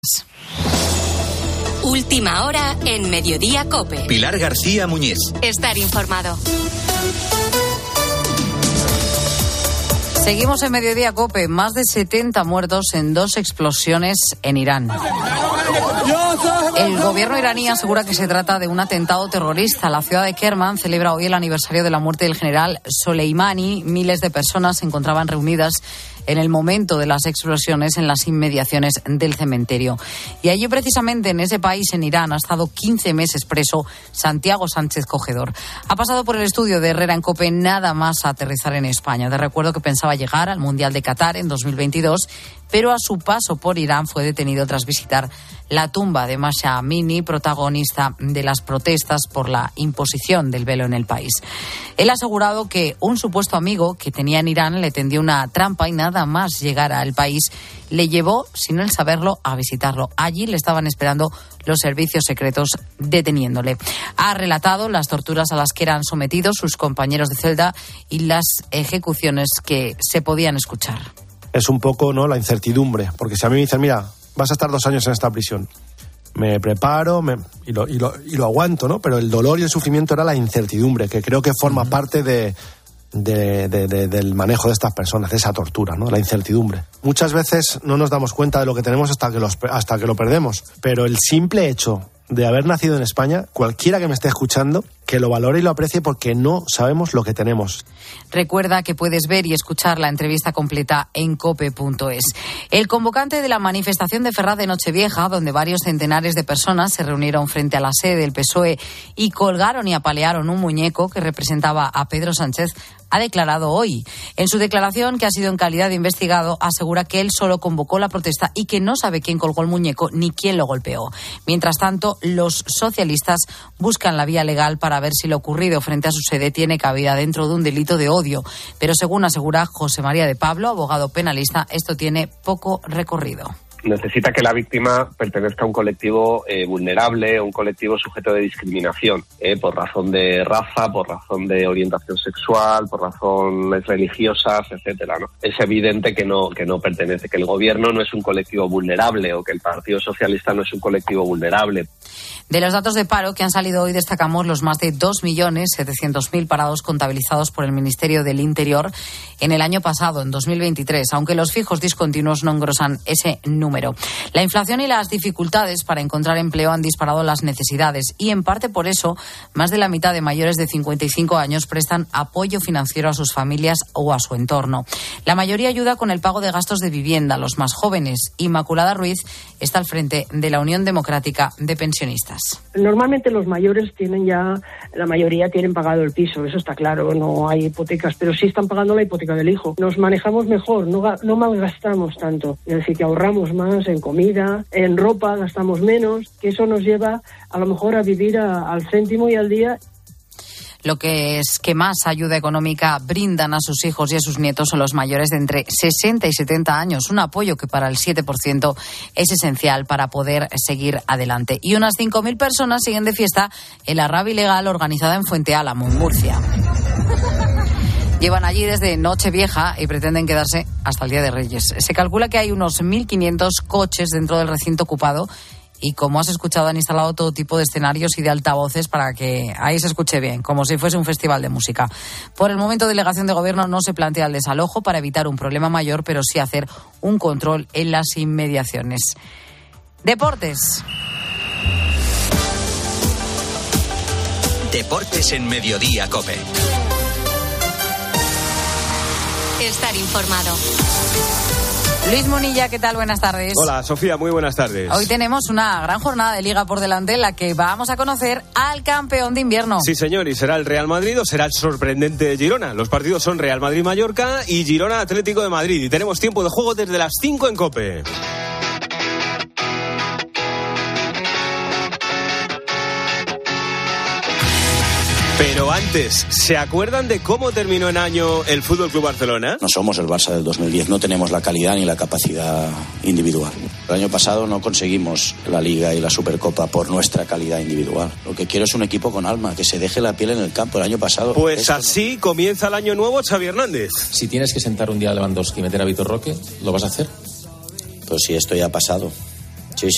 Última hora en Mediodía COPE. Pilar García Muñiz. Estar informado. Seguimos en Mediodía COPE. Más de 70 muertos en 2 explosiones en Irán. El gobierno iraní asegura que se trata de un atentado terrorista. La ciudad de Kerman celebra hoy el aniversario de la muerte del general Soleimani. Miles de personas se encontraban reunidas en el momento de las explosiones en las inmediaciones del cementerio. Y allí, precisamente en ese país, en Irán, ha estado 15 meses preso Santiago Sánchez Cogedor. Ha pasado por el estudio de Herrera en COPE nada más a aterrizar en España. Te recuerdo que pensaba llegar al Mundial de Qatar en 2022, pero a su paso por Irán fue detenido tras visitar la tumba de Mahsa Amini, protagonista de las protestas por la imposición del velo en el país. Él ha asegurado que un supuesto amigo que tenía en Irán le tendió una trampa y nada más llegar al país le llevó, sin él saberlo, a visitarlo. Allí le estaban esperando los servicios secretos deteniéndole. Ha relatado las torturas a las que eran sometidos sus compañeros de celda y las ejecuciones que se podían escuchar. Es un poco, ¿no?, la incertidumbre, porque si a mí me dicen, mira, vas a estar 2 años en esta prisión, me preparo y lo aguanto, ¿no? Pero el dolor y el sufrimiento era la incertidumbre, que creo que forma parte del manejo de estas personas, de esa tortura, ¿no? La incertidumbre. Muchas veces no nos damos cuenta de lo que tenemos hasta que lo perdemos, pero el simple hecho de haber nacido en España, cualquiera que me esté escuchando, que lo valore y lo aprecie, porque no sabemos lo que tenemos. Recuerda que puedes ver y escuchar la entrevista completa en cope.es. El convocante de la manifestación de Ferraz de Nochevieja, donde varios centenares de personas se reunieron frente a la sede del PSOE y colgaron y apalearon un muñeco que representaba a Pedro Sánchez, ha declarado hoy. En su declaración, que ha sido en calidad de investigado, asegura que él solo convocó la protesta y que no sabe quién colgó el muñeco ni quién lo golpeó. Mientras tanto, los socialistas buscan la vía legal para ver si lo ocurrido frente a su sede tiene cabida dentro de un delito de odio. Pero según asegura José María de Pablo, abogado penalista, esto tiene poco recorrido. Necesita que la víctima pertenezca a un colectivo vulnerable, un colectivo sujeto de discriminación, por razón de raza, por razón de orientación sexual, por razones religiosas, etcétera, ¿no? Es evidente que no pertenece, que el gobierno no es un colectivo vulnerable o que el Partido Socialista no es un colectivo vulnerable. De los datos de paro que han salido hoy destacamos los más de 2.700.000 parados contabilizados por el Ministerio del Interior en el año pasado, en 2023, aunque los fijos discontinuos no engrosan ese número. La inflación y las dificultades para encontrar empleo han disparado las necesidades y, en parte por eso, más de la mitad de mayores de 55 años prestan apoyo financiero a sus familias o a su entorno. La mayoría ayuda con el pago de gastos de vivienda. Los más jóvenes, Inmaculada Ruiz, está al frente de la Unión Democrática de Pensionistas. Normalmente los mayores la mayoría tienen pagado el piso, eso está claro, no hay hipotecas, pero sí están pagando la hipoteca del hijo. Nos manejamos mejor, no malgastamos tanto, es decir, que ahorramos más en comida, en ropa, gastamos menos, que eso nos lleva a lo mejor a vivir al céntimo y al día. Lo que es que más ayuda económica brindan a sus hijos y a sus nietos son los mayores de entre 60 y 70 años, un apoyo que para el 7% es esencial para poder seguir adelante. Y unas 5.000 personas siguen de fiesta en la rave ilegal organizada en Fuente Álamo, en Murcia. Llevan allí desde Nochevieja y pretenden quedarse hasta el Día de Reyes. Se calcula que hay unos 1.500 coches dentro del recinto ocupado y, como has escuchado, han instalado todo tipo de escenarios y de altavoces para que ahí se escuche bien, como si fuese un festival de música. Por el momento, delegación de gobierno no se plantea el desalojo para evitar un problema mayor, pero sí hacer un control en las inmediaciones. Deportes. Deportes en Mediodía COPE. Estar informado. Luis Munilla, ¿qué tal? Buenas tardes. Hola, Sofía, muy buenas tardes. Hoy tenemos una gran jornada de Liga por delante en la que vamos a conocer al campeón de invierno. Sí, señor, y será el Real Madrid o será el sorprendente Girona. Los partidos son Real Madrid-Mallorca y Girona-Atlético de Madrid. Y tenemos tiempo de juego desde las 5 en COPE. Pero antes, ¿se acuerdan de cómo terminó en año el FC Barcelona? No somos el Barça del 2010, no tenemos la calidad ni la capacidad individual. El año pasado no conseguimos la Liga y la Supercopa por nuestra calidad individual. Lo que quiero es un equipo con alma, que se deje la piel en el campo. El año pasado... Pues así comienza el año nuevo, Xavi Hernández. Si tienes que sentar un día a Lewandowski y meter a Vitor Roque, ¿lo vas a hacer? Pues sí, esto ya ha pasado.